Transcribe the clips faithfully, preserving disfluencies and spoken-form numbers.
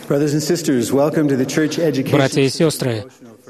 Братья и сестры,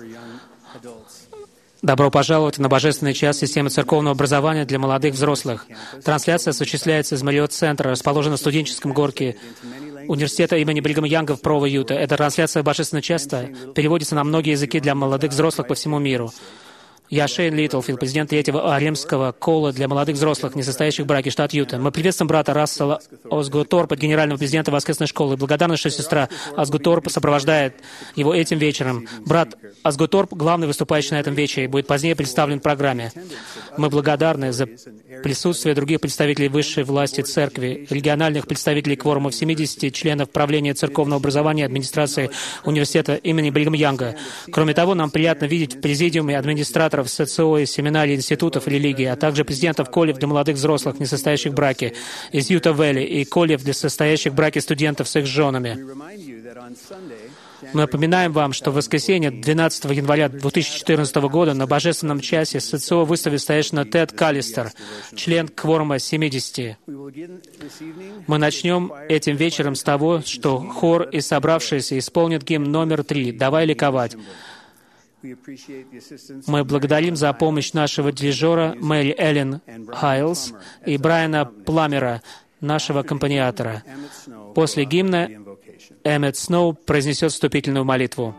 добро пожаловать на Божественный час системы церковного образования для молодых взрослых. Трансляция осуществляется из Марриотт-центра, расположенного в студенческом горке университета имени Бригама Янга в Прово, Юта. Эта трансляция Божественного часа переводится на многие языки для молодых взрослых по всему миру. Я Шейн Литлфилд, президент третьего Римского кола для молодых взрослых, не состоящих в браке, штат Юта. Мы приветствуем брата Рассела Осгуторпа, генерального президента воскресной школы. Благодарны, что сестра Осгуторп сопровождает его этим вечером. Брат Осгуторп, главный выступающий на этом вечере, будет позднее представлен в программе. Мы благодарны за присутствие других представителей высшей власти церкви, региональных представителей кворумов семидесяти членов правления церковного образования и администрации университета имени Бригама Янга. Кроме того, нам приятно видеть в президиуме администраторов СЦО, семинарий, институтов религии, а также президентов колледж для молодых взрослых, не состоящих в браке, из Юта-Вэлли, и колледж для состоящих в браке студентов с их женами. Мы напоминаем вам, что в воскресенье, двенадцатого января две тысячи четырнадцатого года, на Божественном часе СЦО выставит старейшина Тед Каллистер, член кворума семидесяти. Мы начнем этим вечером с того, что хор и собравшиеся исполнят гимн номер три «Давай ликовать». Мы благодарим за помощь нашего дирижера Мэри Эллен Хайлс и Брайана Пламера, нашего аккомпаниатора. После гимна Эммет Сноу произнесет вступительную молитву.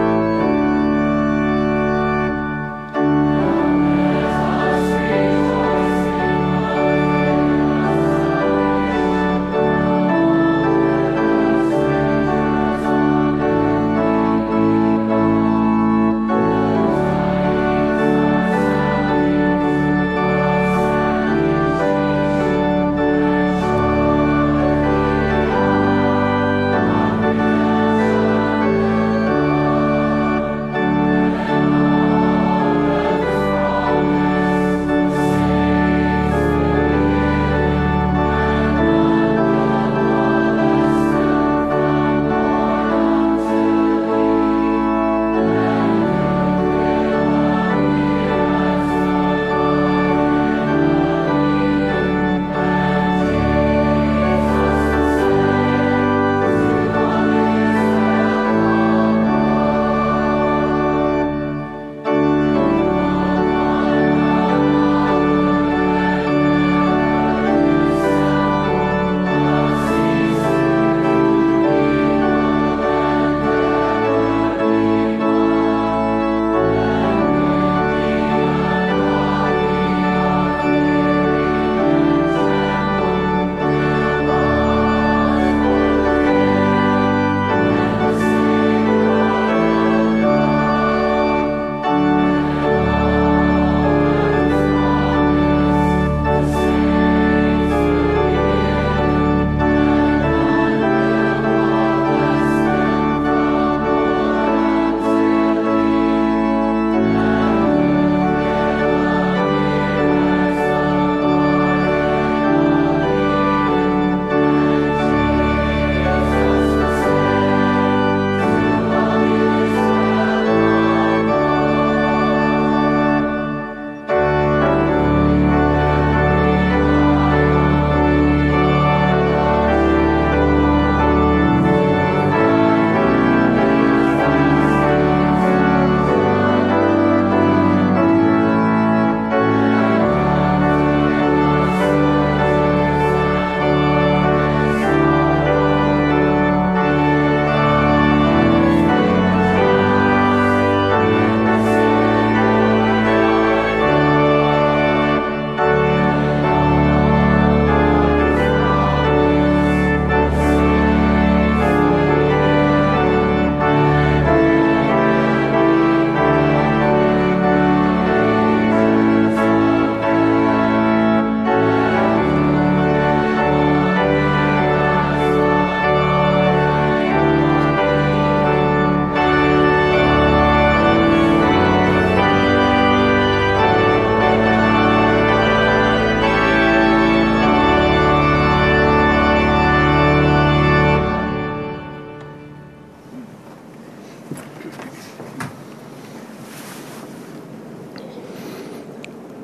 Amen.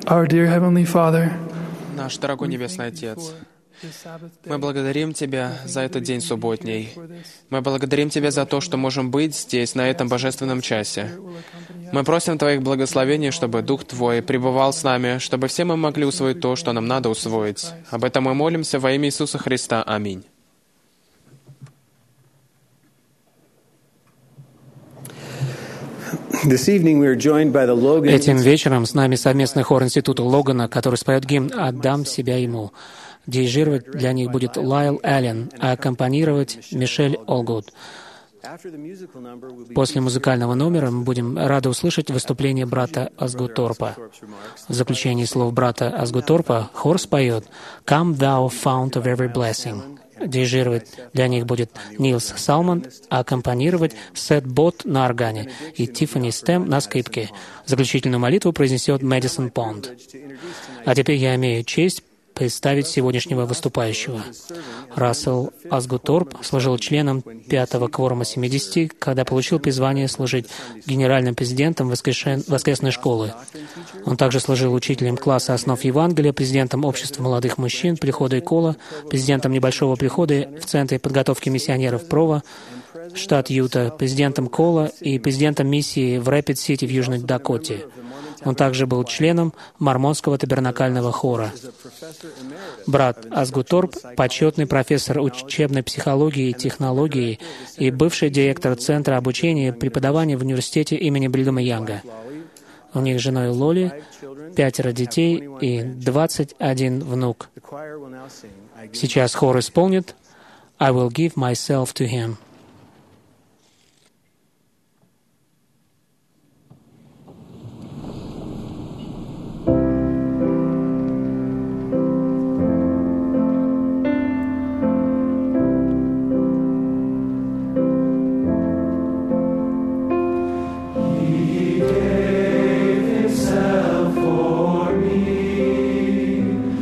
Our dear Heavenly Father, Наш дорогой Небесный Отец, мы благодарим Тебя за этот день субботний. Мы благодарим Тебя за то, что можем быть здесь, на этом божественном часе. Мы просим Твоих благословений, чтобы Дух Твой пребывал с нами, чтобы все мы могли усвоить то, что нам надо усвоить. Об этом мы молимся во имя Иисуса Христа. Аминь. Этим вечером с нами совместный хор Института Логана, который споет гимн «Отдам себя Ему». Дирижировать для них будет Лайл Аллен, а аккомпанировать Мишель Олгуд. После музыкального номера мы будем рады услышать выступление брата Асгуторпа. В заключении слов брата Асгуторпа хор споет «Come thou fount of every blessing». Дирижировать для них будет Нилс Салман, а аккомпанировать Сет Бот на органе и Тиффани Стэм на скрипке. Заключительную молитву произнесет Мэдисон Понд. А теперь я имею честь представить сегодняшнего выступающего. Рассел Асгуторп служил членом пятого кворума семидесяти, когда получил призвание служить генеральным президентом воскрешен... воскресной школы. Он также служил учителем класса основ Евангелия, президентом общества молодых мужчин прихода Икола, президентом небольшого прихода в Центре подготовки миссионеров Прова, штат Юта, президентом Кола и президентом миссии в Рэпид-Сити в Южной Дакоте. Он также был членом Мормонского табернакального хора. Брат Асгуторп — почетный профессор учебной психологии и технологии и бывший директор Центра обучения и преподавания в университете имени Бригама Янга. У них с женой Лоли пятеро детей и двадцать один внук. Сейчас хор исполнит «I will give myself to him».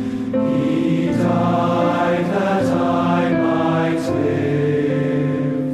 He died that I might live.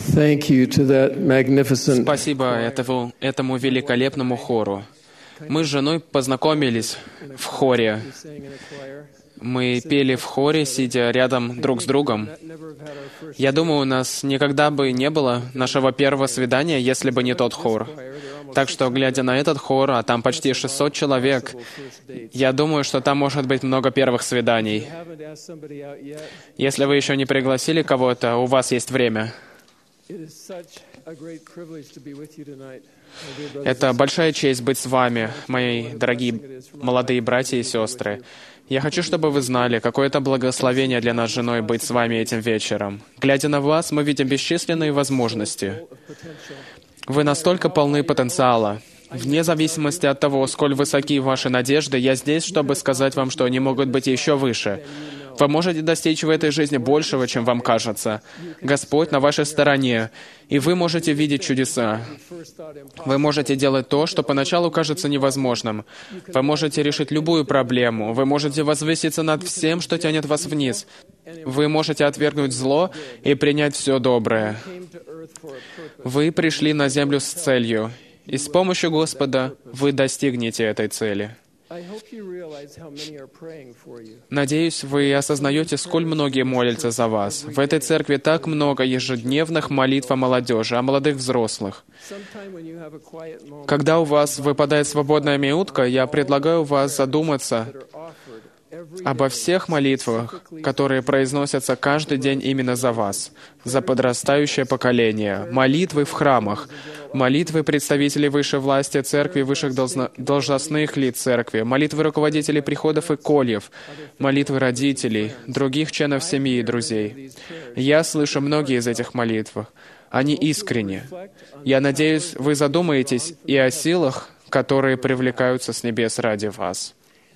Thank you to that magnificent Спасибо этому, этому великолепному хору. Мы с женой познакомились в хоре. Мы пели в хоре, сидя рядом друг с другом. Я думаю, у нас никогда бы не было нашего первого свидания, если бы не тот хор. Так что, глядя на этот хор, а там почти шестьсот человек, я думаю, что там может быть много первых свиданий. Если вы еще не пригласили кого-то, у вас есть время. Это большая честь быть с вами, мои дорогие молодые братья и сестры. Я хочу, чтобы вы знали, какое это благословение для нас с женой быть с вами этим вечером. Глядя на вас, мы видим бесчисленные возможности. Вы настолько полны потенциала. Вне зависимости от того, сколь высоки ваши надежды, я здесь, чтобы сказать вам, что они могут быть еще выше. Вы можете достичь в этой жизни большего, чем вам кажется. Господь на вашей стороне, и вы можете видеть чудеса. Вы можете делать то, что поначалу кажется невозможным. Вы можете решить любую проблему. Вы можете возвыситься над всем, что тянет вас вниз. Вы можете отвергнуть зло и принять все доброе. Вы пришли на землю с целью, и с помощью Господа вы достигнете этой цели. Надеюсь, вы осознаете, сколь многие молятся за вас. В этой церкви так много ежедневных молитв о молодежи, о молодых взрослых. Когда у вас выпадает свободная минутка, я предлагаю вас задуматься обо всех молитвах, которые произносятся каждый день именно за вас, за подрастающее поколение, молитвы в храмах, молитвы представителей высшей власти церкви, высших должно- должностных лиц церкви, молитвы руководителей приходов и кольев, молитвы родителей, других членов семьи и друзей. Я слышу многие из этих молитв. Они искренни. Я надеюсь, вы задумаетесь и о силах, которые привлекаются с небес ради вас.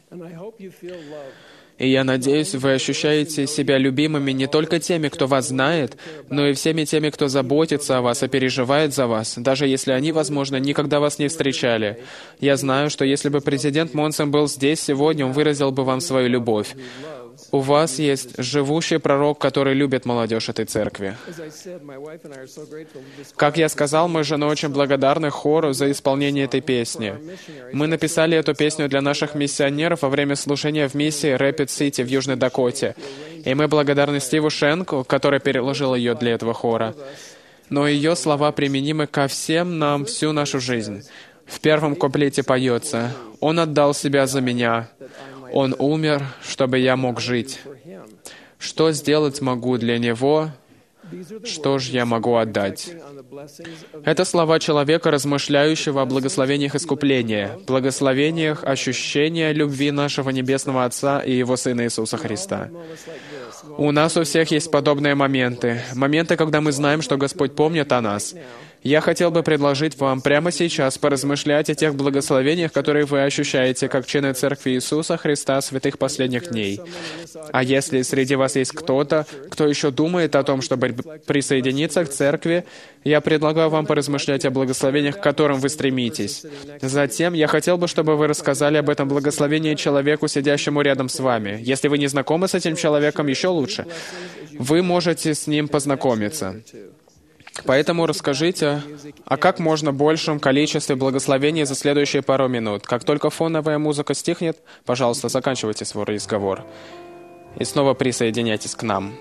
И я надеюсь, вы ощущаете себя любимыми не только теми, кто вас знает, но и всеми теми, кто заботится о вас и переживает за вас, даже если они, возможно, никогда вас не встречали. Я знаю, что если бы президент Монсон был здесь сегодня, он выразил бы вам свою любовь. У вас есть живущий пророк, который любит молодежь этой церкви. Как я сказал, мы с женой очень благодарны хору за исполнение этой песни. Мы написали эту песню для наших миссионеров во время служения в миссии Рэпид-Сити в Южной Дакоте. И мы благодарны Стиву Шенку, который переложил ее для этого хора. Но ее слова применимы ко всем нам всю нашу жизнь. В первом куплете поется: «Он отдал себя за меня. Он умер, чтобы я мог жить. Что сделать могу для Него? Что же я могу отдать?» Это слова человека, размышляющего о благословениях искупления, благословениях ощущения любви нашего Небесного Отца и Его Сына Иисуса Христа. У нас у всех есть подобные моменты. Моменты, когда мы знаем, что Господь помнит о нас. Я хотел бы предложить вам прямо сейчас поразмышлять о тех благословениях, которые вы ощущаете как члены Церкви Иисуса Христа святых последних дней. А если среди вас есть кто-то, кто еще думает о том, чтобы присоединиться к Церкви, я предлагаю вам поразмышлять о благословениях, к которым вы стремитесь. Затем я хотел бы, чтобы вы рассказали об этом благословении человеку, сидящему рядом с вами. Если вы не знакомы с этим человеком, еще лучше. Вы можете с ним познакомиться. Поэтому расскажите о как можно большем количестве благословений за следующие пару минут. Как только фоновая музыка стихнет, пожалуйста, заканчивайте свой разговор. И снова присоединяйтесь к нам.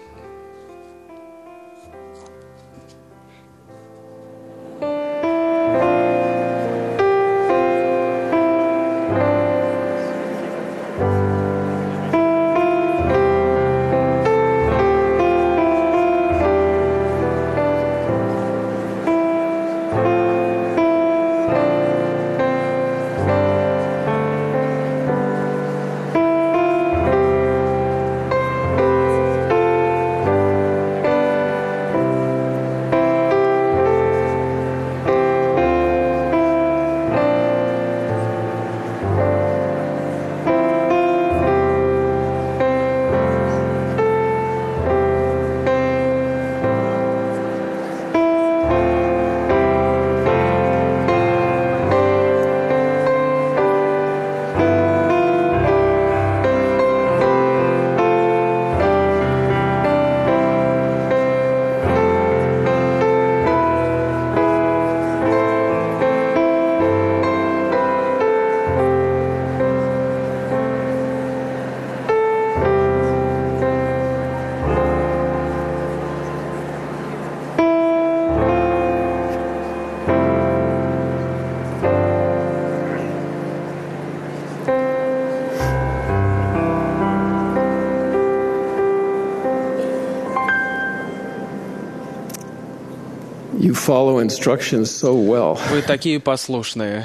You follow instructions so well. Вы такие послушные.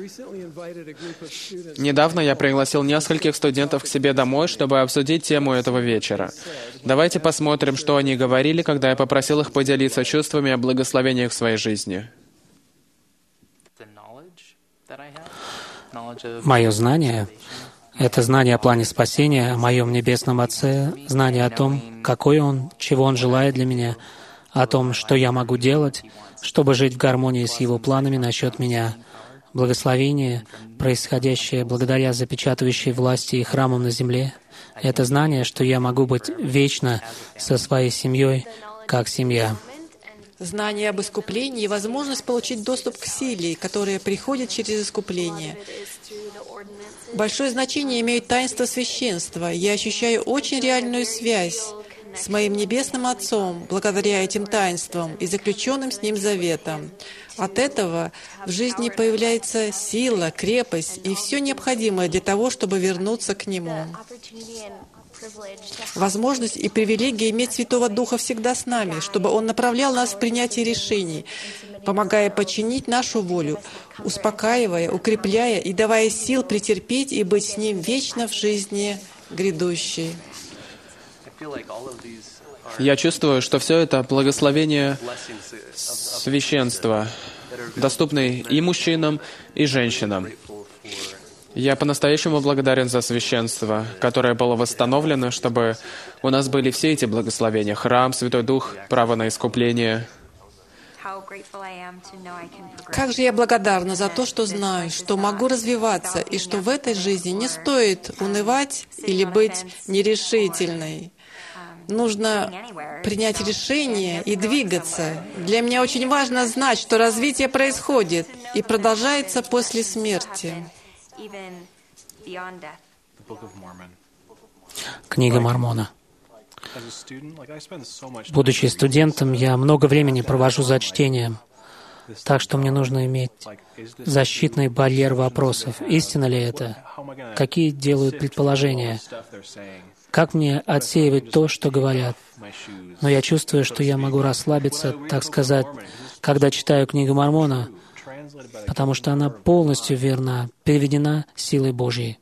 Недавно я пригласил нескольких студентов к себе домой, чтобы обсудить тему этого вечера. Давайте посмотрим, что они говорили, когда я попросил их поделиться чувствами о благословениях в своей жизни. Мое знание — это знание о плане спасения, о моем Небесном Отце, знание о том, какой Он, чего Он желает для меня, о том, что я могу делать, чтобы жить в гармонии с Его планами насчет меня. Благословение, происходящее благодаря запечатывающей власти и храмам на земле, это знание, что я могу быть вечно со своей семьей, как семья. Знание об искуплении и возможность получить доступ к силе, которая приходит через искупление. Большое значение имеет таинство священства. Я ощущаю очень реальную связь с моим Небесным Отцом благодаря этим таинствам и заключенным с Ним заветам. От этого в жизни появляется сила, крепость и все необходимое для того, чтобы вернуться к Нему. Возможность и привилегия иметь Святого Духа всегда с нами, чтобы Он направлял нас в принятие решений, помогая подчинить нашу волю, успокаивая, укрепляя и давая сил претерпеть и быть с Ним вечно в жизни грядущей. Я чувствую, что все это благословение священства, доступные и мужчинам, и женщинам. Я по-настоящему благодарен за священство, которое было восстановлено, чтобы у нас были все эти благословения. Храм, Святой Дух, право на искупление. Как же я благодарна за то, что знаю, что могу развиваться, и что в этой жизни не стоит унывать или быть нерешительной. Нужно принять решение и двигаться. Для меня очень важно знать, что развитие происходит и продолжается после смерти. Книга Мормона. Будучи студентом, я много времени провожу за чтением, так что мне нужно иметь защитный барьер вопросов. Истина ли это? Какие делают предположения? Как мне отсеивать то, что говорят? Но я чувствую, что я могу расслабиться, так сказать, когда читаю книгу Мормона, потому что она полностью верна, переведена силой Божьей.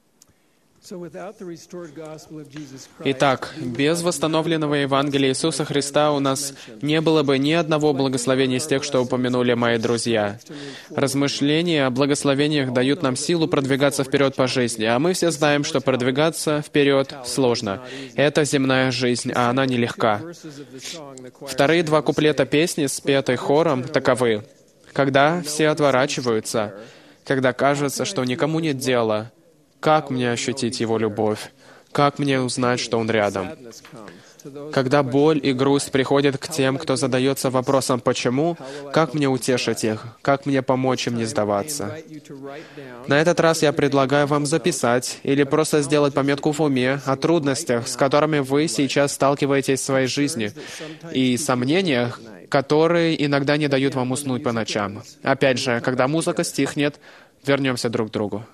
Итак, без восстановленного Евангелия Иисуса Христа у нас не было бы ни одного благословения из тех, что упомянули мои друзья. Размышления о благословениях дают нам силу продвигаться вперед по жизни, а мы все знаем, что продвигаться вперед сложно. Это земная жизнь, а она нелегка. Вторые два куплета песни, спетой хором, таковы. Когда все отворачиваются, когда кажется, что никому нет дела, как мне ощутить Его любовь? Как мне узнать, что Он рядом? Когда боль и грусть приходят к тем, кто задается вопросом «почему?», как мне утешить их? Как мне помочь им не сдаваться? На этот раз я предлагаю вам записать или просто сделать пометку в уме о трудностях, с которыми вы сейчас сталкиваетесь в своей жизни, и сомнениях, которые иногда не дают вам уснуть по ночам. Опять же, когда музыка стихнет, вернемся друг к другу.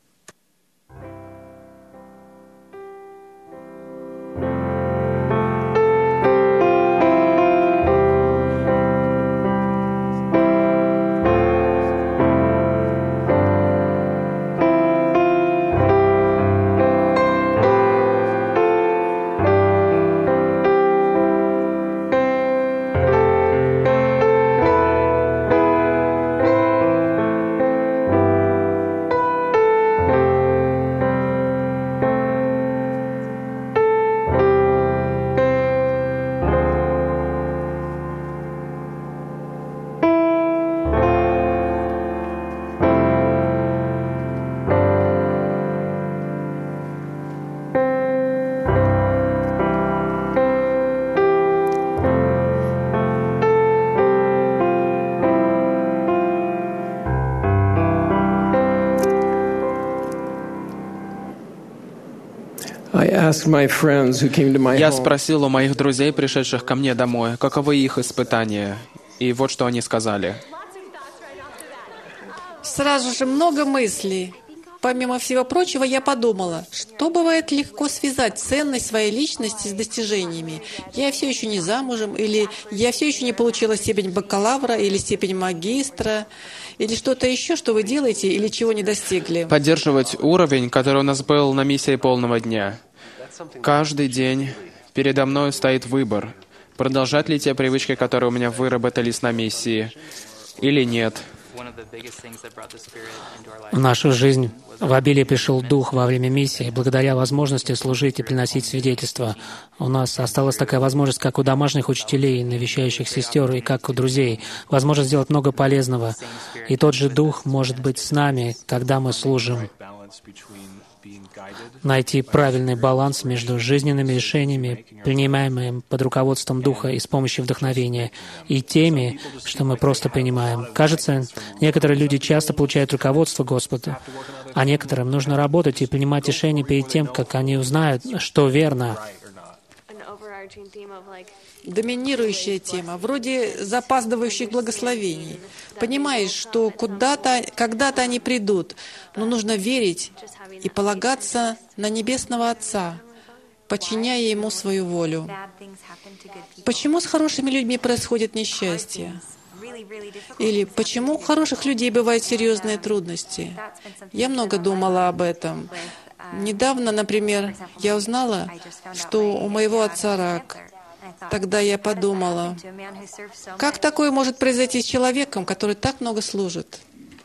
Я спросил у моих друзей, пришедших ко мне домой, каковы их испытания. И вот что они сказали. Сразу же много мыслей. помимо всего прочего, я подумала, что бывает легко связать ценность своей личности с достижениями. Я все еще не замужем, или я все еще не получила степень бакалавра, или степень магистра, или что-то еще, что вы делаете, или чего не достигли. Поддерживать уровень, который у нас был на миссии полного дня. Каждый день передо мной стоит выбор, продолжать ли те привычки, которые у меня выработались на миссии, или нет. В нашу жизнь в обилии пришел Дух во время миссии, благодаря возможности служить и приносить свидетельства. У нас осталась такая возможность, как у домашних учителей, навещающих сестер, и как у друзей, возможность сделать много полезного. И тот же Дух может быть с нами, когда мы служим. Найти правильный баланс между жизненными решениями, принимаемыми под руководством Духа и с помощью вдохновения, и теми, что мы просто принимаем. Кажется, некоторые люди часто получают руководство Господа, а некоторым нужно работать и принимать решения перед тем, как они узнают, что верно. Доминирующая тема, вроде запаздывающих благословений. Понимаешь, что куда-то, когда-то они придут, но нужно верить и полагаться на Небесного Отца, подчиняя Ему свою волю. Почему с хорошими людьми происходит несчастье? Или почему у хороших людей бывают серьезные трудности? Я много думала об этом. Недавно, например, я узнала, что у моего отца рак. Тогда я подумала, как такое может произойти с человеком, который так много служит?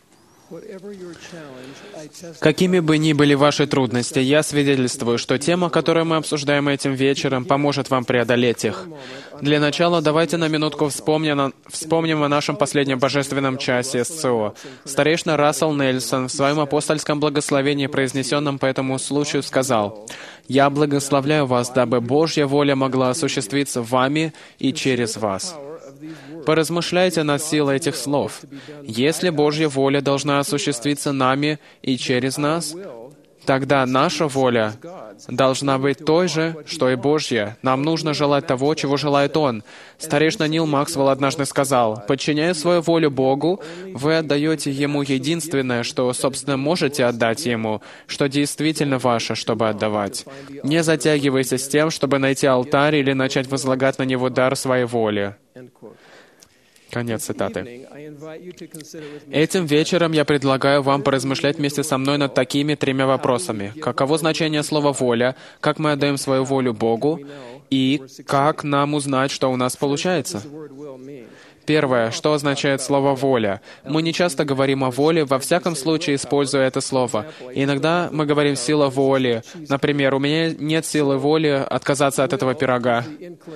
Какими бы ни были ваши трудности, я свидетельствую, что тема, которую мы обсуждаем этим вечером, поможет вам преодолеть их. Для начала давайте на минутку вспомним, вспомним о нашем последнем божественном часе СЦО. Старейшина Рассел Нельсон в своем апостольском благословении, произнесенном по этому случаю, сказал: «Я благословляю вас, дабы Божья воля могла осуществиться вами и через вас». Поразмышляйте над силой этих слов. Если Божья воля должна осуществиться нами и через нас, тогда наша воля должна быть той же, что и Божья. Нам нужно желать того, чего желает Он. Старейшина Нил Максвелл однажды сказал: «Подчиняя свою волю Богу, вы отдаете Ему единственное, что, собственно, можете отдать Ему, что действительно ваше, чтобы отдавать. Не затягивайся с тем, чтобы найти алтарь или начать возлагать на него дар своей воли». Конец цитаты. Этим вечером я предлагаю вам поразмышлять вместе со мной над такими тремя вопросами. Каково значение слова «воля», как мы отдаем свою волю Богу, и как нам узнать, что у нас получается? Первое, что означает слово «воля». Мы не часто говорим о воле, во всяком случае, используя это слово. И иногда мы говорим «сила воли». Например, у меня нет силы воли отказаться от этого пирога.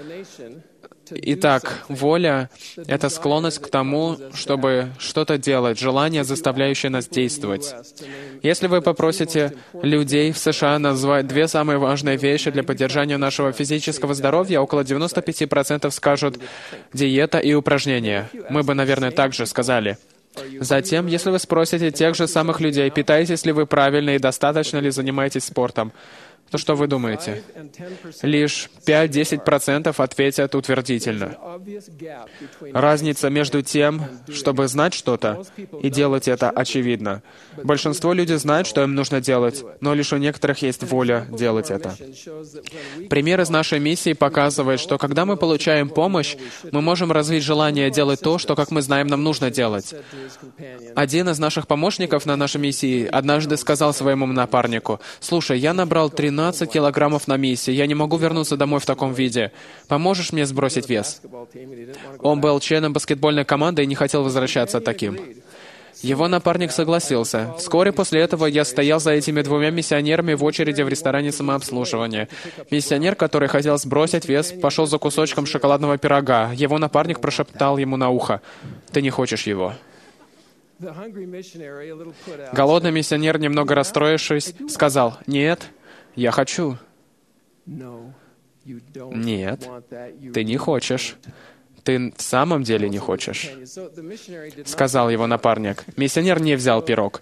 Итак, воля — это склонность к тому, чтобы что-то делать, желание, заставляющее нас действовать. Если вы попросите людей в США назвать две самые важные вещи для поддержания нашего физического здоровья, около девяносто пять процентов скажут «диета и упражнения». Мы бы, наверное, так же сказали. Затем, если вы спросите тех же самых людей, питаетесь ли вы правильно и достаточно ли занимаетесь спортом, то что вы думаете? Лишь пять-десять процентов ответят утвердительно. Разница между тем, чтобы знать что-то, и делать это, очевидна. Большинство людей знают, что им нужно делать, но лишь у некоторых есть воля делать это. Пример из нашей миссии показывает, что когда мы получаем помощь, мы можем развить желание делать то, что, как мы знаем, нам нужно делать. Один из наших помощников на нашей миссии однажды сказал своему напарнику: «Слушай, я набрал тринадцать килограммов на миссии. Я не могу вернуться домой в таком виде. Поможешь мне сбросить вес?» Он был членом баскетбольной команды и не хотел возвращаться таким. Его напарник согласился. Вскоре после этого я стоял за этими двумя миссионерами в очереди в ресторане самообслуживания. Миссионер, который хотел сбросить вес, пошел за кусочком шоколадного пирога. Его напарник прошептал ему на ухо: «Ты не хочешь его». Голодный миссионер, немного расстроившись, сказал: «Нет, я хочу». «Нет, ты не хочешь. Ты в самом деле не хочешь», — сказал его напарник. Миссионер не взял пирог.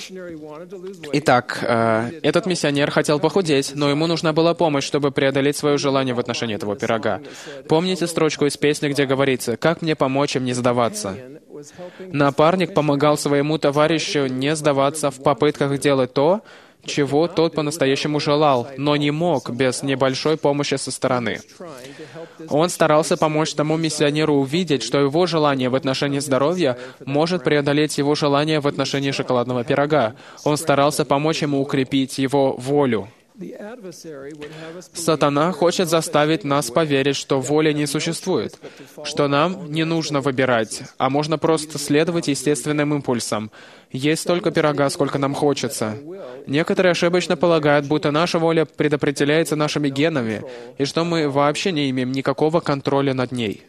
Итак, э, этот миссионер хотел похудеть, но ему нужна была помощь, чтобы преодолеть свое желание в отношении этого пирога. Помните строчку из песни, где говорится: «Как мне помочь им не сдаваться?» Напарник помогал своему товарищу не сдаваться в попытках делать то, чего тот по-настоящему желал, но не мог без небольшой помощи со стороны. Он старался помочь тому миссионеру увидеть, что его желание в отношении здоровья может преодолеть его желание в отношении шоколадного пирога. Он старался помочь ему укрепить его волю. Сатана хочет заставить нас поверить, что воля не существует, что нам не нужно выбирать, а можно просто следовать естественным импульсам. Есть столько пирога, сколько нам хочется. Некоторые ошибочно полагают, будто наша воля предопределяется нашими генами, и что мы вообще не имеем никакого контроля над ней.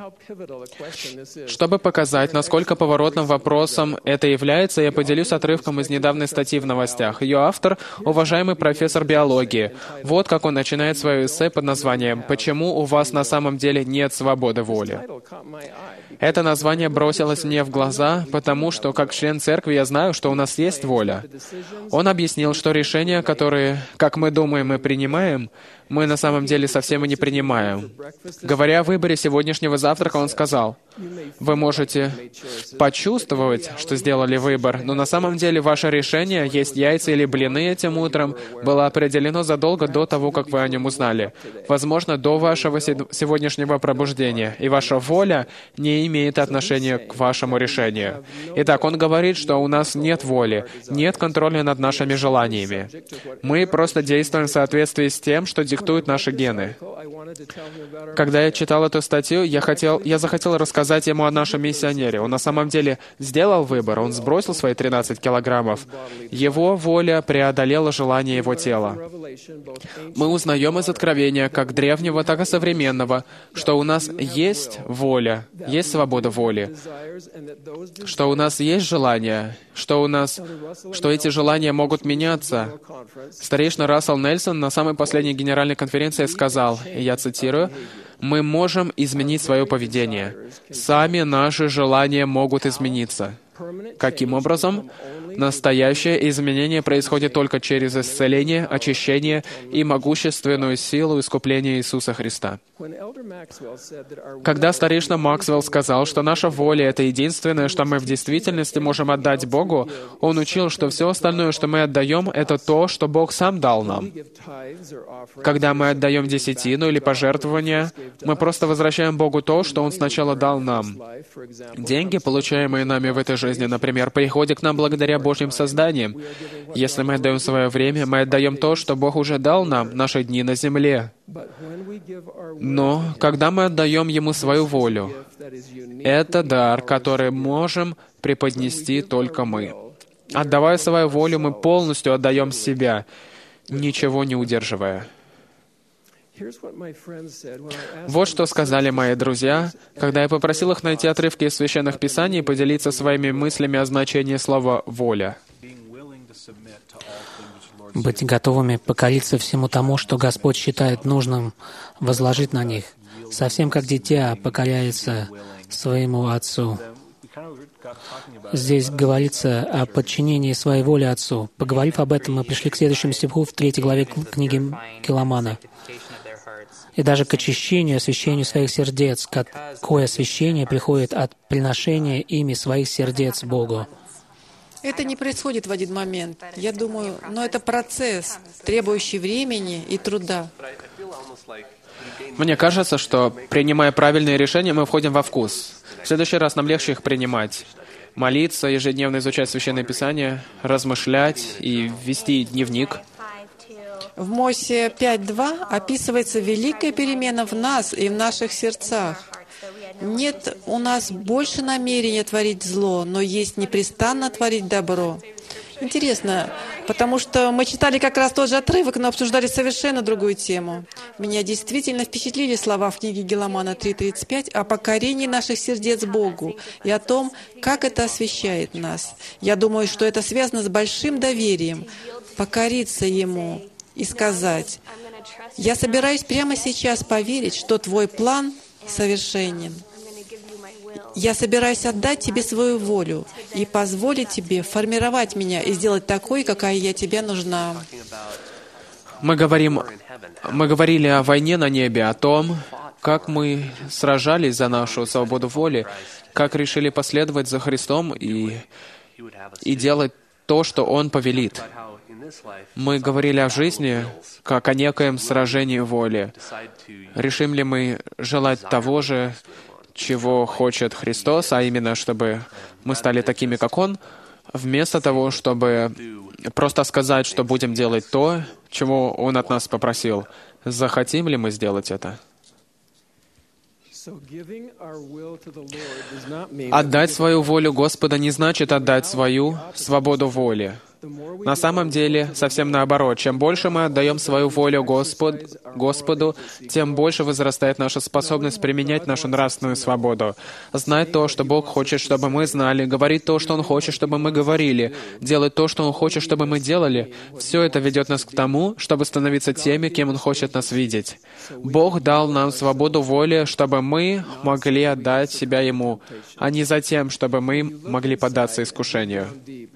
Чтобы показать, насколько поворотным вопросом это является, я поделюсь отрывком из недавней статьи в новостях. Ее автор — уважаемый профессор биологии. Вот как он начинает свое эссе под названием «Почему у вас на самом деле нет свободы воли?». Это название бросилось мне в глаза, потому что, как член церкви, я знаю, что у нас есть воля. Он объяснил, что решения, которые, как мы думаем, мы принимаем, мы на самом деле совсем и не принимаем. Говоря о выборе сегодняшнего завтрака, он сказал: «Вы можете почувствовать, что сделали выбор, но на самом деле ваше решение, есть яйца или блины этим утром, было определено задолго до того, как вы о нем узнали. Возможно, до вашего сегодняшнего пробуждения, и ваша воля не имеет отношения к вашему решению». Итак, он говорит, что у нас нет воли, нет контроля над нашими желаниями. Мы просто действуем в соответствии с тем, что диктуют наши гены. Когда я читал эту статью, я, хотел, я захотел рассказать ему о нашем миссионере. Он на самом деле сделал выбор, он сбросил свои тринадцать килограммов. Его воля преодолела желание его тела. Мы узнаем из Откровения, как древнего, так и современного, что у нас есть воля, есть свобода воли, что у нас есть желания, что у нас, что эти желания могут меняться. Старейшина Рассел Нельсон на самой последней генеральной конференции сказал, и я цитирую: «Мы можем изменить свое поведение. Сами наши желания могут измениться». Каким образом? Настоящее изменение происходит только через исцеление, очищение и могущественную силу искупления Иисуса Христа. Когда старейшина Максвелл сказал, что наша воля — это единственное, что мы в действительности можем отдать Богу, он учил, что все остальное, что мы отдаем, это то, что Бог сам дал нам. Когда мы отдаем десятину или пожертвования, мы просто возвращаем Богу то, что Он сначала дал нам. Деньги, получаемые нами в этой жизни, например, приходят к нам благодаря Божьим созданиям. Если мы отдаем свое время, мы отдаем то, что Бог уже дал нам, наши дни на земле. Но когда мы отдаем Ему свою волю, это дар, который можем преподнести только мы. Отдавая свою волю, мы полностью отдаем себя, ничего не удерживая. Вот что сказали мои друзья, когда я попросил их найти отрывки из Священных Писаний и поделиться своими мыслями о значении слова «воля». Быть готовыми покориться всему тому, что Господь считает нужным возложить на них, совсем как дитя покоряется своему Отцу. Здесь говорится о подчинении своей воли Отцу. Поговорив об этом, мы пришли к следующему стиху в третьей главе книги Киламана. И даже к очищению, освящению своих сердец, какое освящение приходит от приношения ими своих сердец Богу. Это не происходит в один момент. Я думаю, но это процесс, требующий времени и труда. Мне кажется, что, принимая правильные решения, мы входим во вкус. В следующий раз нам легче их принимать. Молиться, ежедневно изучать Священное Писание, размышлять и вести дневник. В Мосе пять два описывается великая перемена в нас и в наших сердцах. Нет у нас больше намерения творить зло, но есть непрестанно творить добро. Интересно, потому что мы читали как раз тот же отрывок, но обсуждали совершенно другую тему. Меня действительно впечатлили слова в книге Гиламана три тридцать пять о покорении наших сердец Богу и о том, как это освящает нас. Я думаю, что это связано с большим доверием, покориться Ему и сказать: «Я собираюсь прямо сейчас поверить, что Твой план совершенен. Я собираюсь отдать Тебе свою волю и позволить Тебе формировать меня и сделать такой, какая я Тебе нужна». Мы говорим, мы говорили о войне на небе, о том, как мы сражались за нашу свободу воли, как решили последовать за Христом и, и делать то, что Он повелит. Мы говорили о жизни, как о некоем сражении воли. Решим ли мы желать того же, чего хочет Христос, а именно, чтобы мы стали такими, как Он, вместо того, чтобы просто сказать, что будем делать то, чего Он от нас попросил. Захотим ли мы сделать это? Отдать свою волю Господа не значит отдать свою свободу воли. На самом деле, совсем наоборот. Чем больше мы отдаем свою волю Господ, Господу, тем больше возрастает наша способность применять нашу нравственную свободу. Знать то, что Бог хочет, чтобы мы знали, говорить то, что Он хочет, чтобы мы говорили, делать то, что Он хочет, чтобы мы делали, все это ведет нас к тому, чтобы становиться теми, кем Он хочет нас видеть. Бог дал нам свободу воли, чтобы мы могли отдать себя Ему, а не за тем, чтобы мы могли поддаться искушению.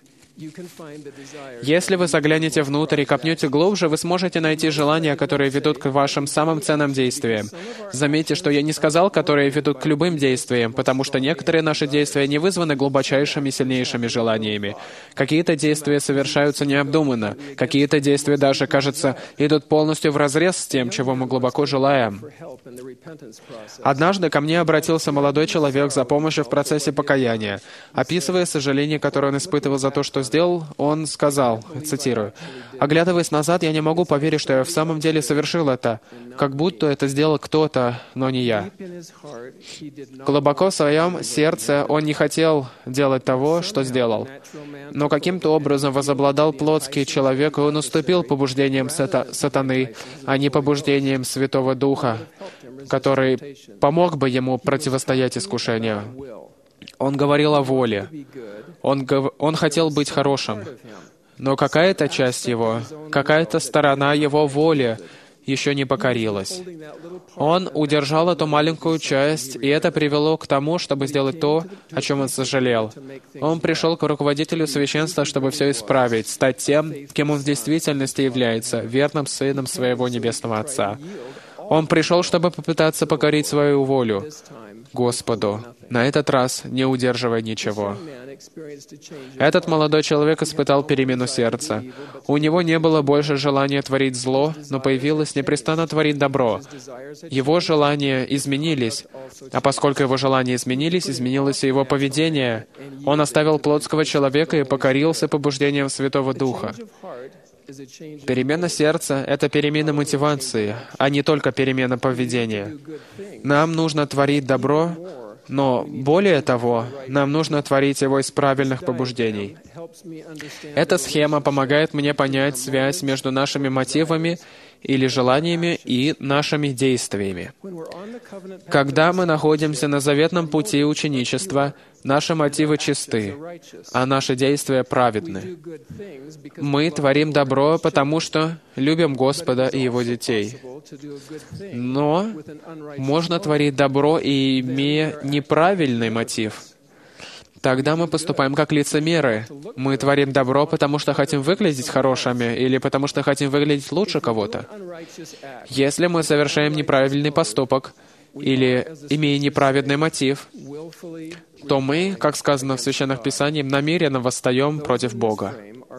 Если вы заглянете внутрь и копнете глубже, вы сможете найти желания, которые ведут к вашим самым ценным действиям. Заметьте, что я не сказал, которые ведут к любым действиям, потому что некоторые наши действия не вызваны глубочайшими, сильнейшими желаниями. Какие-то действия совершаются необдуманно, какие-то действия даже, кажется, идут полностью вразрез с тем, чего мы глубоко желаем. Однажды ко мне обратился молодой человек за помощью в процессе покаяния. Описывая сожаление, которое он испытывал за то, что сделал, он сказал, цитирую, «Оглядываясь назад, я не могу поверить, что я в самом деле совершил это, как будто это сделал кто-то, но не я». Глубоко в своем сердце он не хотел делать того, что сделал. Но каким-то образом возобладал плотский человек, и он уступил побуждениям сата- сатаны, а не побуждениям Святого Духа, который помог бы ему противостоять искушению. Он говорил о воле. Он, гов... он хотел быть хорошим. Но какая-то часть его, какая-то сторона его воли еще не покорилась. Он удержал эту маленькую часть, и это привело к тому, чтобы сделать то, о чем он сожалел. Он пришел к руководителю священства, чтобы все исправить, стать тем, кем он в действительности является, верным сыном своего Небесного Отца. Он пришел, чтобы попытаться покорить свою волю Господу, на этот раз не удерживая ничего. Этот молодой человек испытал перемену сердца. У него не было больше желания творить зло, но появилось непрестанно творить добро. Его желания изменились, а поскольку его желания изменились, изменилось и его поведение. Он оставил плотского человека и покорился побуждениям Святого Духа. Перемена сердца — это перемена мотивации, а не только перемена поведения. Нам нужно творить добро, но более того, нам нужно творить его из правильных побуждений. Эта схема помогает мне понять связь между нашими мотивами или желаниями и нашими действиями. Когда мы находимся на заветном пути ученичества, наши мотивы чисты, а наши действия праведны. Мы творим добро, потому что любим Господа и Его детей. Но можно творить добро, и имея неправильный мотив. Тогда мы поступаем как лицемеры. Мы творим добро, потому что хотим выглядеть хорошими, или потому что хотим выглядеть лучше кого-то. Если мы совершаем неправильный поступок, или имея неправедный мотив, то мы, как сказано в Священных Писаниях, намеренно восстаем против Бога.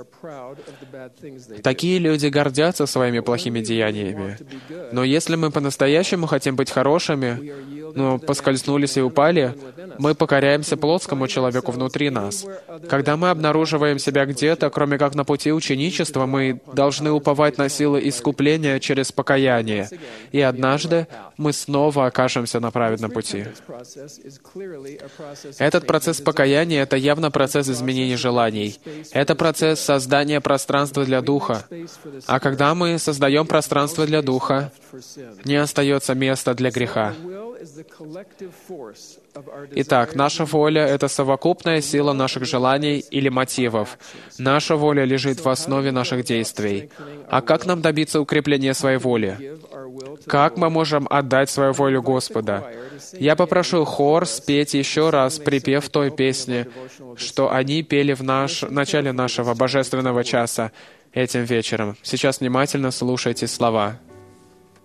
Такие люди гордятся своими плохими деяниями. Но если мы по-настоящему хотим быть хорошими, но поскользнулись и упали, мы покоряемся плотскому человеку внутри нас. Когда мы обнаруживаем себя где-то, кроме как на пути ученичества, мы должны уповать на силы искупления через покаяние. И однажды мы снова окажемся на праведном пути. Этот процесс покаяния — это явно процесс изменения желаний. Это процесс создания пространства для Духа. А когда мы создаем пространство для Духа, не остается места для греха. Итак, наша воля — это совокупная сила наших желаний или мотивов. Наша воля лежит в основе наших действий. А как нам добиться укрепления своей воли? Как мы можем отдать свою волю Господа? Я попрошу хор спеть еще раз припев той песни, что они пели в наш... начале нашего божественного часа этим вечером. Сейчас внимательно слушайте слова.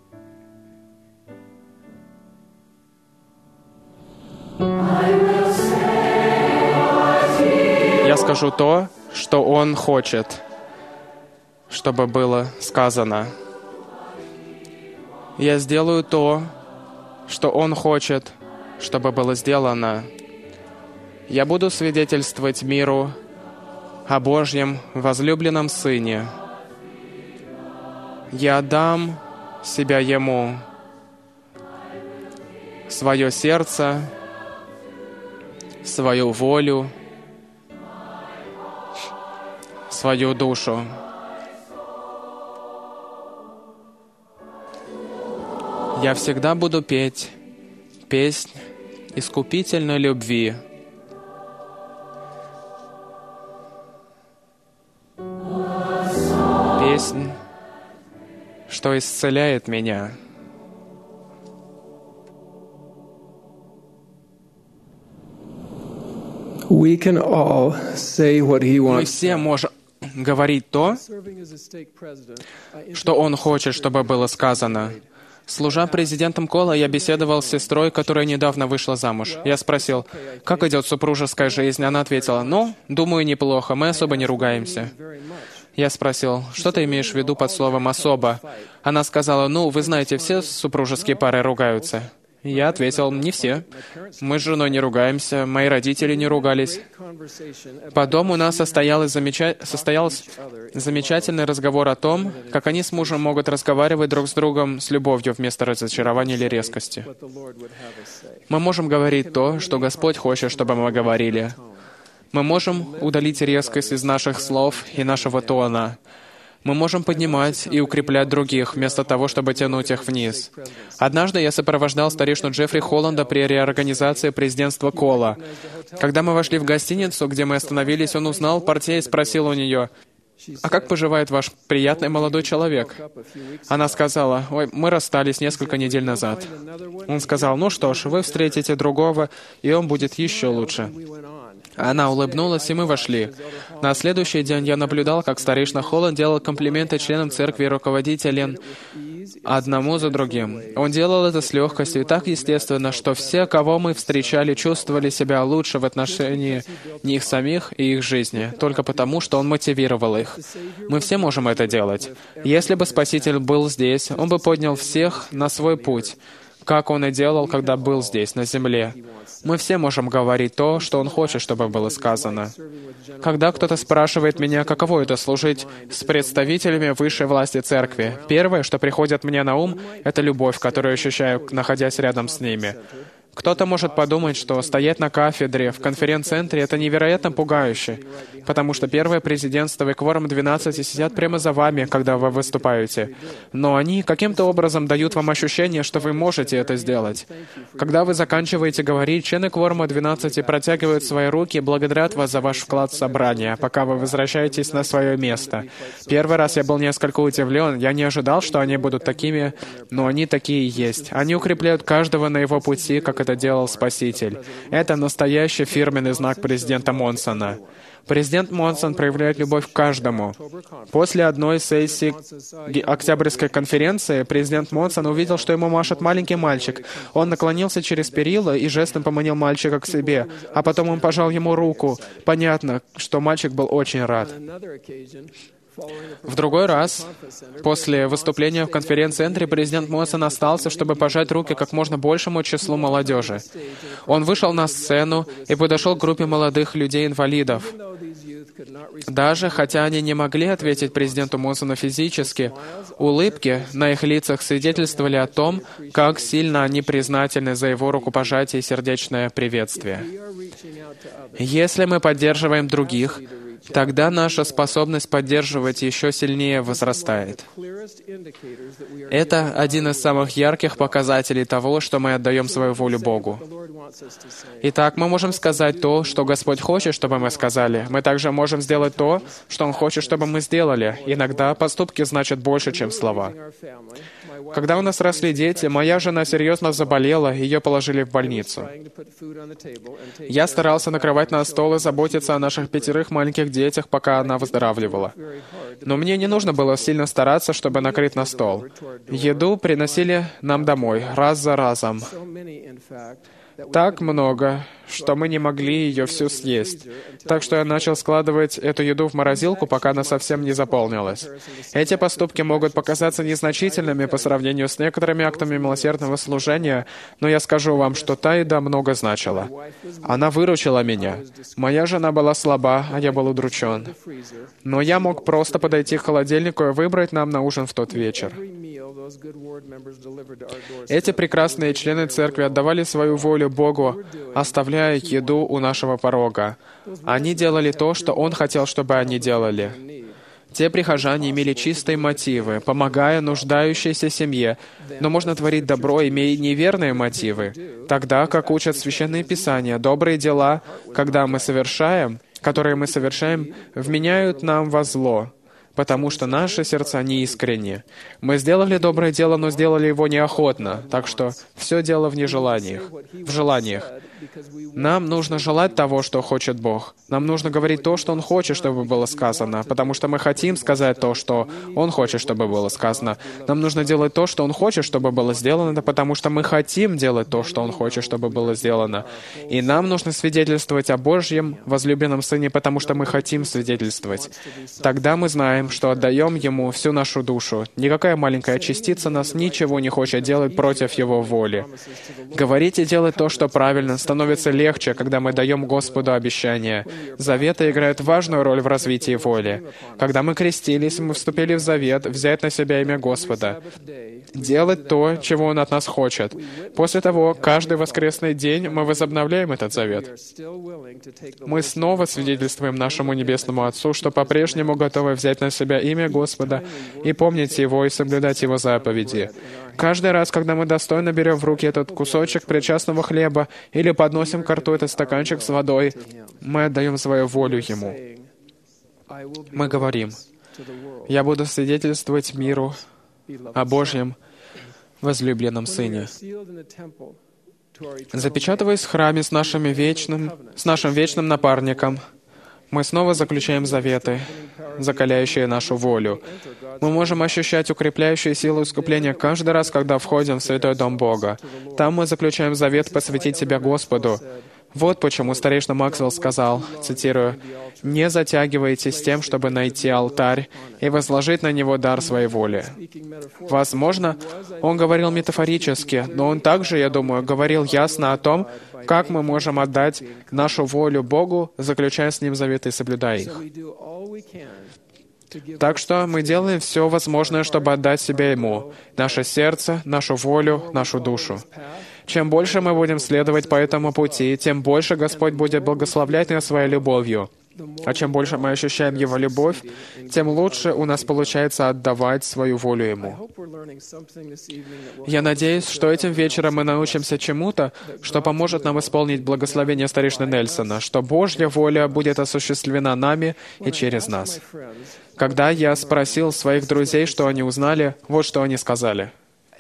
I will скажу то, что Он хочет, чтобы было сказано. Я сделаю то, что Он хочет, чтобы было сделано. Я буду свидетельствовать миру о Божьем возлюбленном Сыне. Я отдам себя Ему, свое сердце, свою волю, свою душу. Я всегда буду петь песнь искупительной любви. Песнь, что исцеляет меня. We can all say what he Мы wants. все можем говорить то, что Он хочет, чтобы было сказано. Служа президентом Кола, я беседовал с сестрой, которая недавно вышла замуж. Я спросил, как идет супружеская жизнь? Она ответила, ну, думаю, неплохо, мы особо не ругаемся. Я спросил, что ты имеешь в виду под словом «особо»? Она сказала, ну, вы знаете, все супружеские пары ругаются. Я ответил, не все. Мы с женой не ругаемся, мои родители не ругались. Потом у нас состоялось, замеча... состоялся замечательный разговор о том, как они с мужем могут разговаривать друг с другом с любовью вместо разочарования или резкости. Мы можем говорить то, что Господь хочет, чтобы мы говорили. Мы можем удалить резкость из наших слов и нашего тона. Мы можем поднимать и укреплять других, вместо того, чтобы тянуть их вниз. Однажды я сопровождал старейшину Джеффри Холланда при реорганизации президентства Кола. Когда мы вошли в гостиницу, где мы остановились, он узнал портье и спросил у нее, «А как поживает ваш приятный молодой человек?» Она сказала, «Ой, мы расстались несколько недель назад». Он сказал, «Ну что ж, вы встретите другого, и он будет еще лучше». Она улыбнулась, и мы вошли. На следующий день я наблюдал, как старейшина Холланд делал комплименты членам церкви и руководителям одному за другим. Он делал это с легкостью и так естественно, что все, кого мы встречали, чувствовали себя лучше в отношении них самих и их жизни, только потому, что он мотивировал их. Мы все можем это делать. Если бы Спаситель был здесь, Он бы поднял всех на свой путь, как Он и делал, когда был здесь, на земле. Мы все можем говорить то, что Он хочет, чтобы было сказано. Когда кто-то спрашивает меня, каково это служить с представителями высшей власти церкви, первое, что приходит мне на ум, это любовь, которую ощущаю, находясь рядом с ними. Кто-то может подумать, что стоять на кафедре в конференц-центре — это невероятно пугающе, потому что первое президентство и кворум двенадцати сидят прямо за вами, когда вы выступаете. Но они каким-то образом дают вам ощущение, что вы можете это сделать. Когда вы заканчиваете говорить, члены кворума двенадцати протягивают свои руки и благодарят вас за ваш вклад в собрание, пока вы возвращаетесь на свое место. Первый раз я был несколько удивлен, я не ожидал, что они будут такими, но они такие и есть. Они укрепляют каждого на его пути, как это делал Спаситель. Это настоящий фирменный знак президента Монсона. Президент Монсон проявляет любовь к каждому. После одной сессии Октябрьской конференции президент Монсон увидел, что ему машет маленький мальчик. Он наклонился через перила и жестом поманил мальчика к себе, а потом он пожал ему руку. Понятно, что мальчик был очень рад. В другой раз, после выступления в конференц-центре, президент Монсон остался, чтобы пожать руки как можно большему числу молодежи. Он вышел на сцену и подошел к группе молодых людей-инвалидов. Даже хотя они не могли ответить президенту Монсону физически, улыбки на их лицах свидетельствовали о том, как сильно они признательны за его рукопожатие и сердечное приветствие. Если мы поддерживаем других, тогда наша способность поддерживать еще сильнее возрастает. Это один из самых ярких показателей того, что мы отдаем свою волю Богу. Итак, мы можем сказать то, что Господь хочет, чтобы мы сказали. Мы также можем сделать то, что Он хочет, чтобы мы сделали. Иногда поступки значат больше, чем слова. Когда у нас росли дети, моя жена серьезно заболела, ее положили в больницу. Я старался накрывать на стол и заботиться о наших пятерых маленьких детях, пока она выздоравливала. Но мне не нужно было сильно стараться, чтобы накрыть на стол. Еду приносили нам домой, раз за разом. Так много, что мы не могли ее всю съесть. Так что я начал складывать эту еду в морозилку, пока она совсем не заполнилась. Эти поступки могут показаться незначительными по сравнению с некоторыми актами милосердного служения, но я скажу вам, что та еда много значила. Она выручила меня. Моя жена была слаба, а я был удручен. Но я мог просто подойти к холодильнику и выбрать нам на ужин в тот вечер. Эти прекрасные члены церкви отдавали свою волю Богу, оставляя еду у нашего порога. Они делали то, что Он хотел, чтобы они делали. Те прихожане имели чистые мотивы, помогая нуждающейся семье, но можно творить добро, имея неверные мотивы. Тогда, как учат Священные Писания, добрые дела, когда мы совершаем, которые мы совершаем, вменяют нам во зло, потому что наши сердца неискренни. Мы сделали доброе дело, но сделали его неохотно, так что все дело в нежеланиях, в желаниях. Нам нужно желать того, что хочет Бог. Нам нужно говорить то, что Он хочет, чтобы было сказано, потому что мы хотим сказать то, что Он хочет, чтобы было сказано. Нам нужно делать то, что Он хочет, чтобы было сделано, потому что мы хотим делать то, что Он хочет, чтобы было сделано. И нам нужно свидетельствовать о Божьем возлюбленном Сыне, потому что мы хотим свидетельствовать. Тогда мы знаем, что отдаем Ему всю нашу душу. Никакая маленькая частица нас ничего не хочет делать против Его воли. Говорить и делать то, что правильно, становится легче, когда мы даем Господу обещания. Заветы играют важную роль в развитии воли. Когда мы крестились, мы вступили в завет, взять на себя имя Господа. Делать то, чего Он от нас хочет. После того, каждый воскресный день мы возобновляем этот завет. Мы снова свидетельствуем нашему Небесному Отцу, что по-прежнему готовы взять на себя имя Господа и помнить Его и соблюдать Его заповеди. Каждый раз, когда мы достойно берем в руки этот кусочек причастного хлеба или подносим к рту этот стаканчик с водой, мы отдаем свою волю Ему. Мы говорим: «Я буду свидетельствовать миру о Божьем возлюбленном Сыне». Запечатываясь в храме с, нашими вечным, с нашим вечным напарником, мы снова заключаем заветы, закаляющие нашу волю. Мы можем ощущать укрепляющую силу искупления каждый раз, когда входим в святой дом Бога. Там мы заключаем завет посвятить себя Господу. Вот почему старейшина Максвелл сказал, цитирую, «Не затягивайтесь тем, чтобы найти алтарь и возложить на него дар своей воли». Возможно, он говорил метафорически, но он также, я думаю, говорил ясно о том, как мы можем отдать нашу волю Богу, заключая с Ним заветы и соблюдая их. Так что мы делаем все возможное, чтобы отдать себя Ему, наше сердце, нашу волю, нашу душу. Чем больше мы будем следовать по этому пути, тем больше Господь будет благословлять нас своей любовью. А чем больше мы ощущаем Его любовь, тем лучше у нас получается отдавать свою волю Ему. Я надеюсь, что этим вечером мы научимся чему-то, что поможет нам исполнить благословение старейшины Нельсона, что Божья воля будет осуществлена нами и через нас. Когда я спросил своих друзей, что они узнали, вот что они сказали.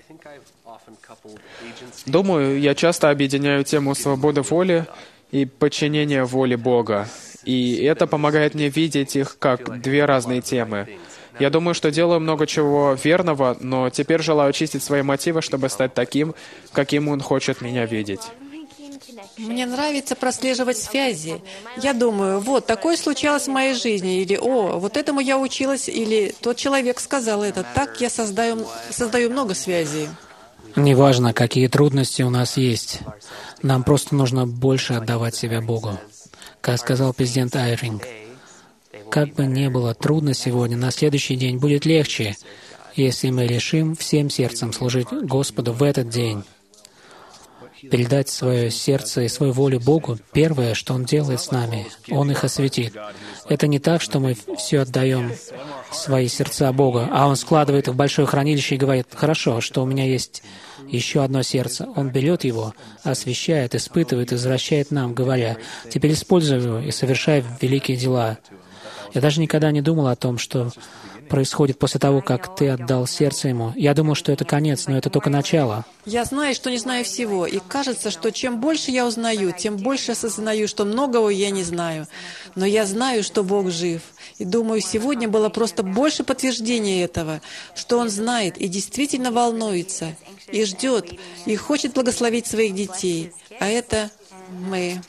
Думаю, я часто объединяю тему свободы воли и подчинения воле Бога. И это помогает мне видеть их как две разные темы. Я думаю, что делаю много чего верного, но теперь желаю очистить свои мотивы, чтобы стать таким, каким Он хочет меня видеть. Мне нравится прослеживать связи. Я думаю, вот, такое случалось в моей жизни, или, о, вот этому я училась, или тот человек сказал это. Так я создаю, создаю много связей. Неважно, какие трудности у нас есть, нам просто нужно больше отдавать себя Богу. Как сказал президент Айринг, как бы ни было трудно сегодня, на следующий день будет легче, если мы решим всем сердцем служить Господу в этот день. Передать свое сердце и свою волю Богу — первое, что Он делает с нами. Он их осветит. Это не так, что мы все отдаем свои сердца Богу, а Он складывает их в большое хранилище и говорит: «Хорошо, что у меня есть еще одно сердце». Он берет его, освещает, испытывает и возвращает нам, говоря: «Теперь используй его и совершай великие дела». Я даже никогда не думал о том, что происходит после того, как ты отдал сердце Ему. Я думал, что это конец, но это только начало. Я знаю, что не знаю всего, и кажется, что чем больше я узнаю, тем больше осознаю, что многого я не знаю. Но я знаю, что Бог жив. И думаю, сегодня было просто больше подтверждения этого, что Он знает и действительно волнуется, и ждет, и хочет благословить своих детей. а это мы.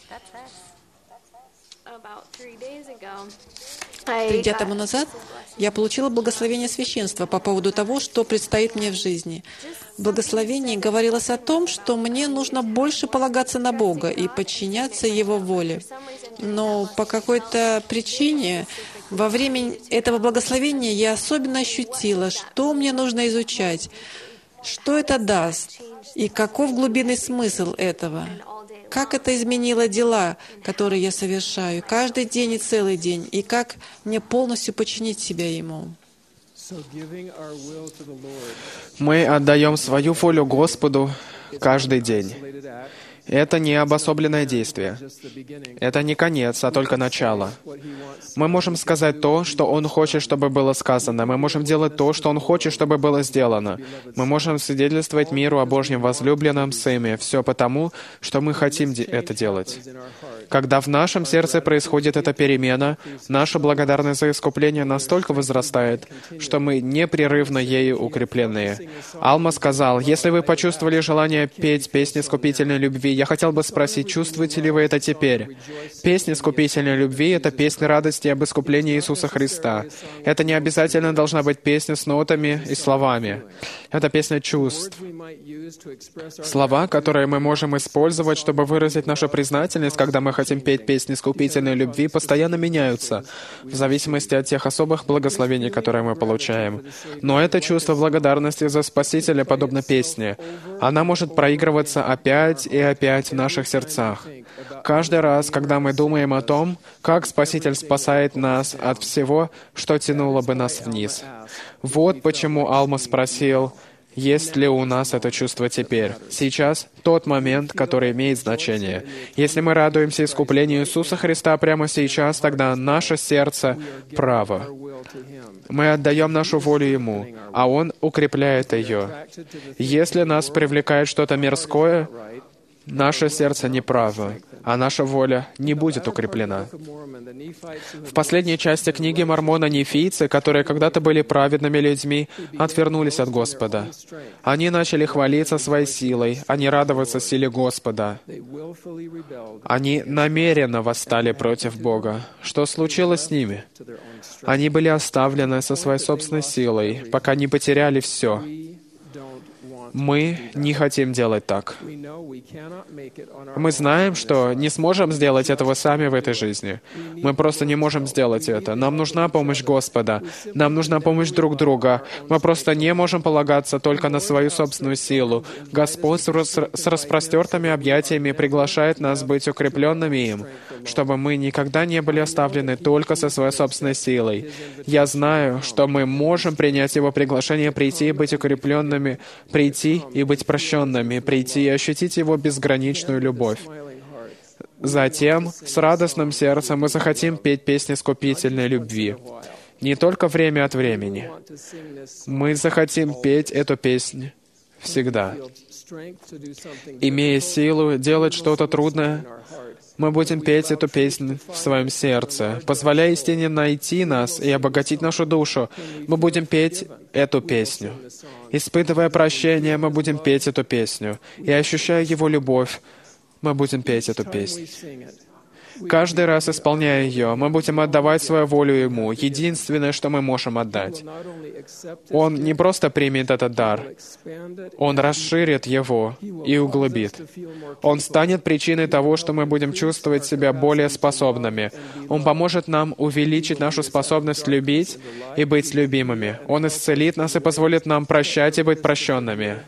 Три дня тому назад я получила благословение священства по поводу того, что предстоит мне в жизни. В благословении говорилось о том, что мне нужно больше полагаться на Бога и подчиняться Его воле. Но по какой-то причине во время этого благословения я особенно ощутила, что мне нужно изучать, что это даст и каков глубинный смысл этого. Как это изменило дела, которые я совершаю, каждый день и целый день, и как мне полностью подчинить себя Ему. Мы отдаем свою волю Господу каждый день. Это не обособленное действие. Это не конец, а только начало. Мы можем сказать то, что Он хочет, чтобы было сказано. Мы можем делать то, что Он хочет, чтобы было сделано. Мы можем свидетельствовать миру о Божьем возлюбленном Сыне. Все потому, что мы хотим это делать. Когда в нашем сердце происходит эта перемена, наша благодарность за искупление настолько возрастает, что мы непрерывно ею укрепленные. Алма сказал, если вы почувствовали желание петь песни искупительной любви, я хотел бы спросить, чувствуете ли вы это теперь? Песня искупительной любви — это песня радости об искуплении Иисуса Христа. Это не обязательно должна быть песня с нотами и словами. Это песня чувств. Слова, которые мы можем использовать, чтобы выразить нашу признательность, когда мы хотим петь песни искупительной любви, постоянно меняются, в зависимости от тех особых благословений, которые мы получаем. Но это чувство благодарности за Спасителя подобно песне. Она может проигрываться опять и опять в наших сердцах. Каждый раз, когда мы думаем о том, как Спаситель спасает нас от всего, что тянуло бы нас вниз. Вот почему Алма спросил, есть ли у нас это чувство теперь? Сейчас тот момент, который имеет значение. Если мы радуемся искуплению Иисуса Христа прямо сейчас, тогда наше сердце право. Мы отдаем нашу волю Ему, а Он укрепляет ее. Если нас привлекает что-то мирское, наше сердце неправо, а наша воля не будет укреплена. В последней части книги Мормона нефийцы, которые когда-то были праведными людьми, отвернулись от Господа. Они начали хвалиться своей силой, а не радоваться силе Господа. Они намеренно восстали против Бога. Что случилось с ними? Они были оставлены со своей собственной силой, пока не потеряли все. Мы не хотим делать так. Мы знаем, что не сможем сделать этого сами в этой жизни. Мы просто не можем сделать это. Нам нужна помощь Господа. Нам нужна помощь друг друга. Мы просто не можем полагаться только на свою собственную силу. Господь с распростертыми объятиями приглашает нас быть укрепленными им, чтобы мы никогда не были оставлены только со своей собственной силой. Я знаю, что мы можем принять Его приглашение прийти и быть укрепленными, прийти и быть прощенными, прийти и ощутить Его безграничную любовь. Затем, с радостным сердцем, мы захотим петь песни искупительной любви. Не только время от времени. Мы захотим петь эту песню всегда. Имея силу делать что-то трудное, мы будем петь эту песню в своем сердце. Позволяя истине найти нас и обогатить нашу душу, мы будем петь эту песню. Испытывая прощение, мы будем петь эту песню. И ощущая Его любовь, мы будем петь эту песню. Каждый раз, исполняя ее, мы будем отдавать свою волю Ему, единственное, что мы можем отдать. Он не просто примет этот дар, Он расширит его и углубит. Он станет причиной того, что мы будем чувствовать себя более способными. Он поможет нам увеличить нашу способность любить и быть любимыми. Он исцелит нас и позволит нам прощать и быть прощенными.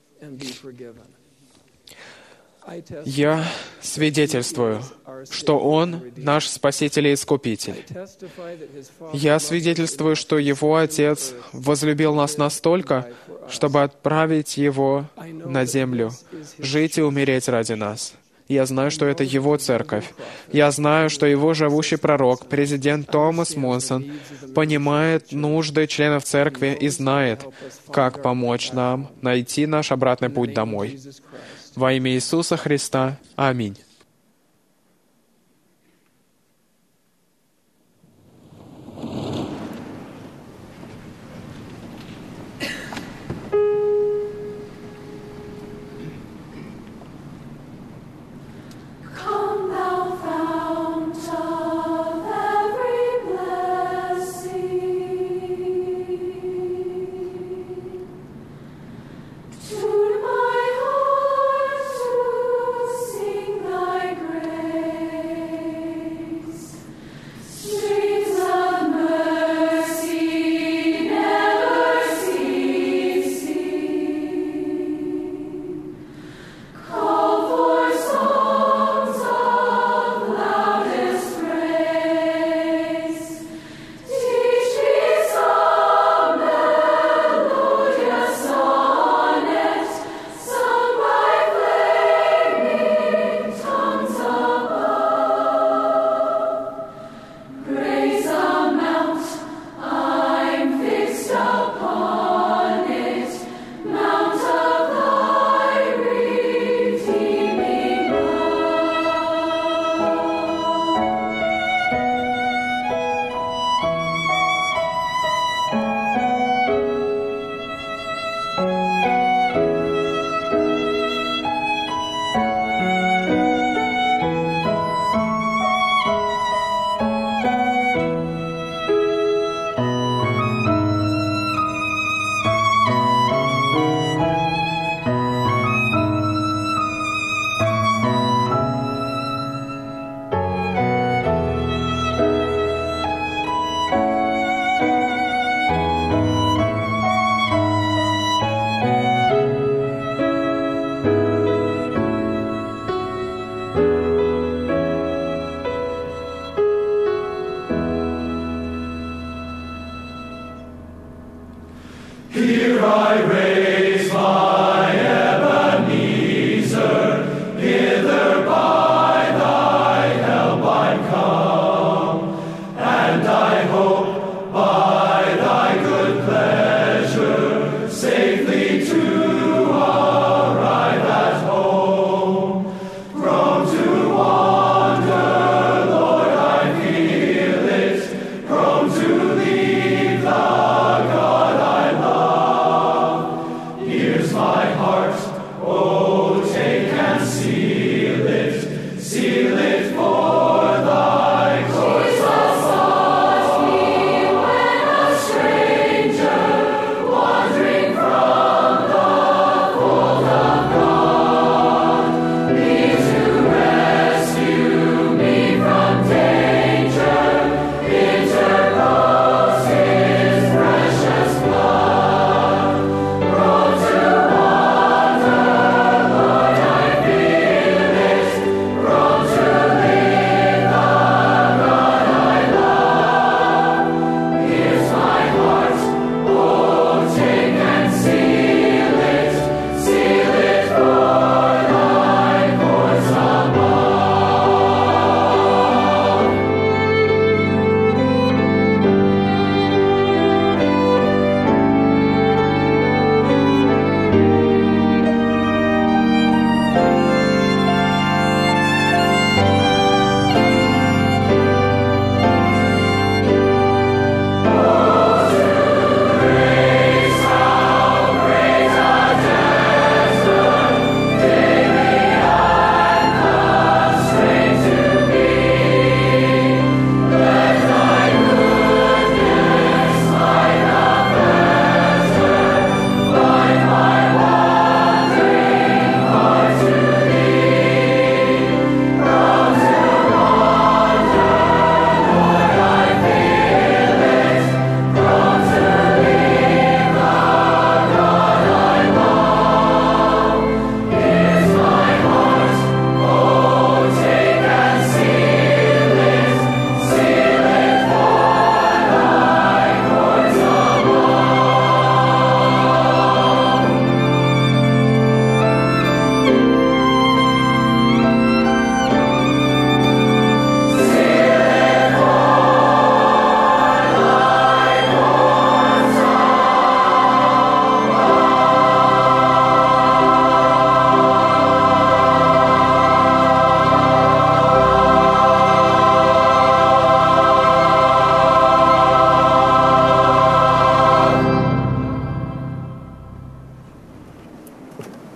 Я свидетельствую, что Он наш Спаситель и Искупитель. Я свидетельствую, что Его Отец возлюбил нас настолько, чтобы отправить Его на землю, жить и умереть ради нас. Я знаю, что это Его церковь. Я знаю, что Его живущий пророк, президент Томас Монсон, понимает нужды членов церкви и знает, как помочь нам найти наш обратный путь домой. Во имя Иисуса Христа. Аминь.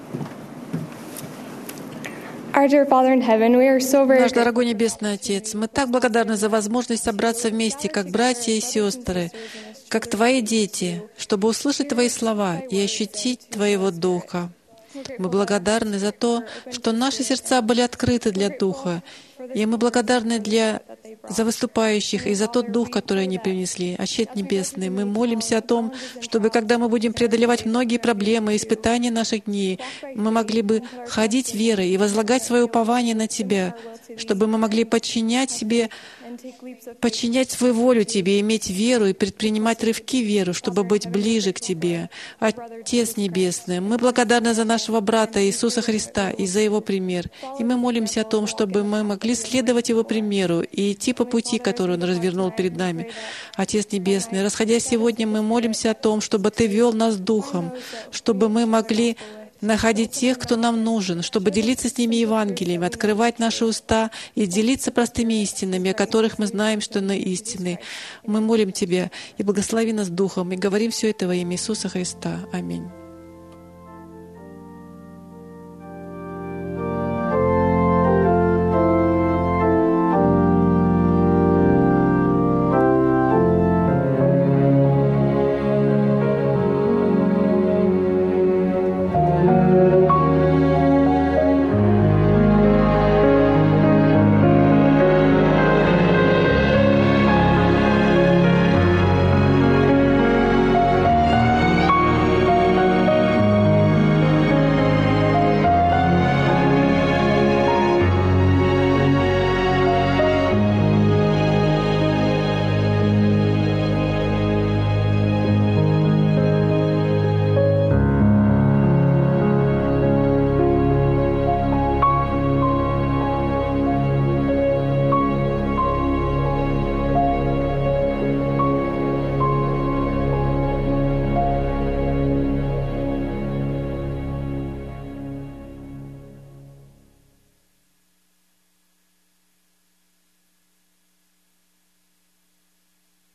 Our dear Father in heaven, we are so very Наш дорогой Небесный Отец, мы так благодарны за возможность собраться вместе, как братья и сестры, как Твои дети, чтобы услышать Твои слова и ощутить Твоего Духа. Мы благодарны за то, что наши сердца были открыты для Духа, и мы благодарны для, за выступающих и за тот Дух, который они принесли. Отец Небесный, мы молимся о том, чтобы, когда мы будем преодолевать многие проблемы и испытания наших дней, мы могли бы ходить верой и возлагать свое упование на Тебя, чтобы мы могли подчинять себе, подчинять свою волю Тебе, иметь веру и предпринимать рывки веры, чтобы быть ближе к Тебе. Отец Небесный, мы благодарны за нашего брата Иисуса Христа и за Его пример. И мы молимся о том, чтобы мы могли следовать Его примеру и идти по пути, который Он развернул перед нами. Отец Небесный, расходясь сегодня, мы молимся о том, чтобы Ты вел нас Духом, чтобы мы могли находить тех, кто нам нужен, чтобы делиться с ними Евангелием, открывать наши уста и делиться простыми истинами, о которых мы знаем, что они истины. Мы молим Тебя и благослови нас Духом, и говорим все это во имя Иисуса Христа. Аминь.